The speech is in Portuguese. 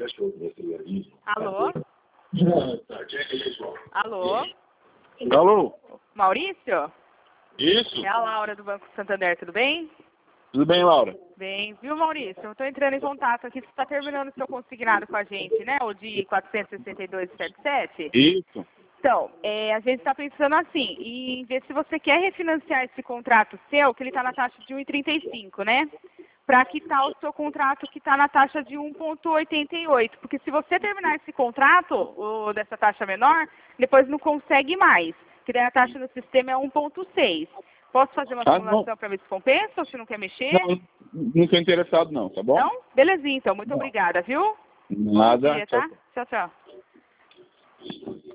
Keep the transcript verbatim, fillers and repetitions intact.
Alô? Alô? Alô? Maurício? Isso? É a Laura do Banco Santander, tudo bem? Tudo bem, Laura? Bem, viu, Maurício? Eu estou entrando em contato aqui, você está terminando o seu consignado com a gente, né? O de quatrocentos e sessenta e dois vírgula setenta e sete? Isso. Então, é, a gente está pensando assim, em ver se você quer refinanciar esse contrato seu, que ele está na taxa de um vírgula trinta e cinco, né? Para quitar o seu contrato que está na taxa de um vírgula oitenta e oito. Porque se você terminar esse contrato, o dessa taxa menor, depois não consegue mais. Que daí a taxa no sistema é um vírgula seis. Posso fazer uma Ah, simulação para ver se compensa ou se não quer mexer? Não, não estou interessado não, tá bom? Não? Belezinha, então. Muito Não. obrigada, viu? Bom Nada. dia, Tchau, tá? Tchau, tchau.